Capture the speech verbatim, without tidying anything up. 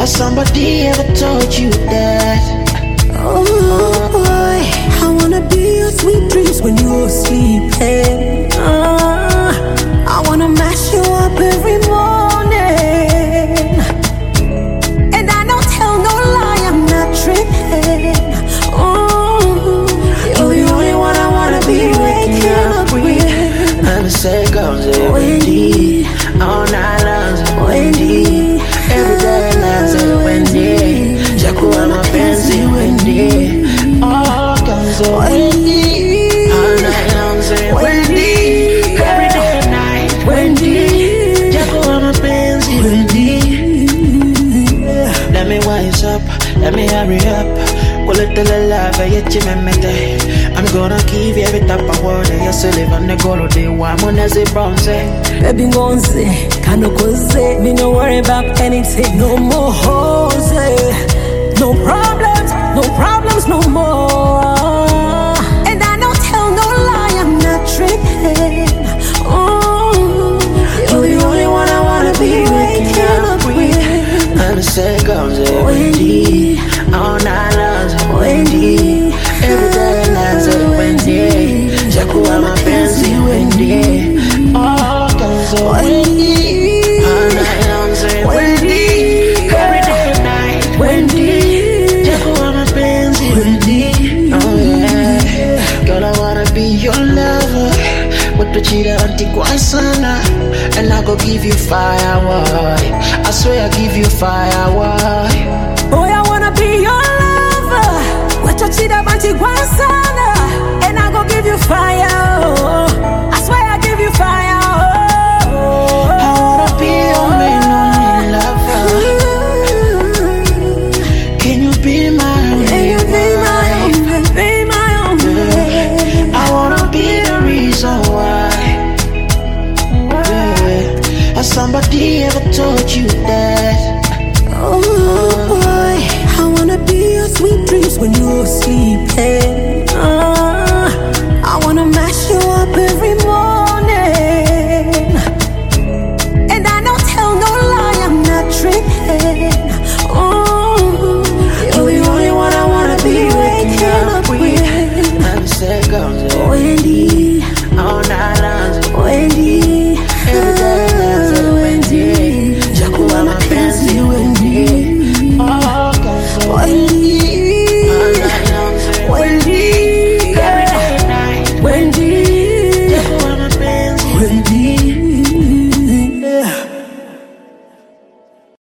Has somebody ever told you that? Oh boy, I wanna be your sweet dreams when you're sleeping. uh, I wanna mash you up every morning, and I don't tell no lie, I'm not tripping. Oh, you're the only one I wanna be waking up with. And I say goes it Wendy, all night long Wendy, every day night say Wendy, Jakuwa mapenzi Wendy, all comes Wendy, all night long say Wendy, every day night Wendy, Jakuwa mapenzi Wendy. Let me wise up, let me hurry up. I'm gonna give you every type of word. You still live on the goal of the one when I say bronze. Baby gonze, kano koze. Me no worry about anything, no more hoes. No problems, no problems, no more. And I don't tell no lie, I'm not tripping. Oh, you're the only one I wanna be waking up with. And I say goes it Wendy, all night long Wendy, every day night say Wendy, Jakuwa mapenzi Wendy, all comes Wendy, all night long say Wendy, every day night Wendy, Jakuwa mapenzi Wendy. Oh yeah, girl I wanna be your lover, watuchira antigua sana, and I go give you fire, why? I swear I give you fire, why? Boy, I wanna be your lover. What you cheat about you sana, and I go give you fire. Oh. I swear I give you fire. Oh. I wanna be your main only lover. Can you be my only? Can you be my only? Be my only. I wanna be the reason why. Yeah. Has somebody ever told you that? Oh boy, I wanna be your sweet dreams when you're sleeping. uh, I wanna mash you up every morning, and I don't tell no lie, I'm not tripping. Oh, you're the only one I wanna be waking up with. And I say goes Wendy.